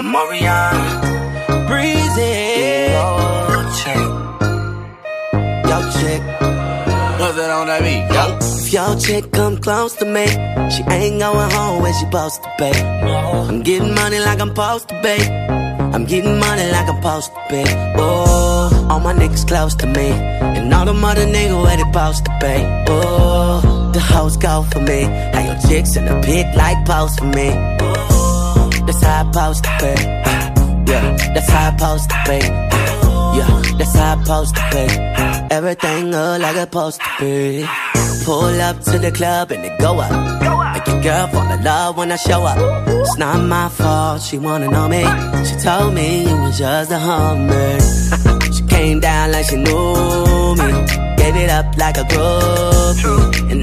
Marion, Breezy, yo chick, what's that on that beat, yo? If your chick come close to me, she ain't going home when she supposed to be. I'm getting money like I'm supposed to be. I'm getting money like I'm supposed to be. Oh, all my niggas close to me, and all them other niggas where they supposed to be. Oh, the hoes go for me. How your chicks in the pic like pose for me. Oh, that's how I supposed to be. Yeah, that's how I supposed to be. Yeah, that's how I supposed to be. Everything look like it's supposed to be. Pull up to the club and it go up. Make your girl fall in love when I show up. It's not my fault, she wanna know me. She told me you was just a hummer. She came down like she knew me. Gave it up like a groupie.